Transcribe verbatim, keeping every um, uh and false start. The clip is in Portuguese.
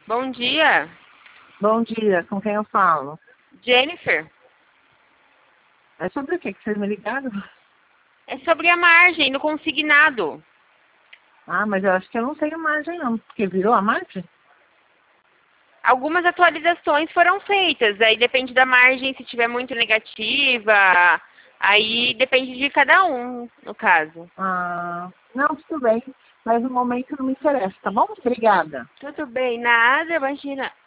Bom dia, Bom dia, com quem eu falo? Jennifer. É sobre o que que vocês me ligaram? É sobre a margem do consignado. Ah, mas eu acho que eu não tenho margem não, porque virou a margem? Algumas atualizações foram feitas, aí depende da margem, se tiver muito negativa, aí depende de cada um, no caso. Ah, não, tudo bem, mas no momento não me interessa, tá bom? Obrigada. Tudo bem, nada, imagina.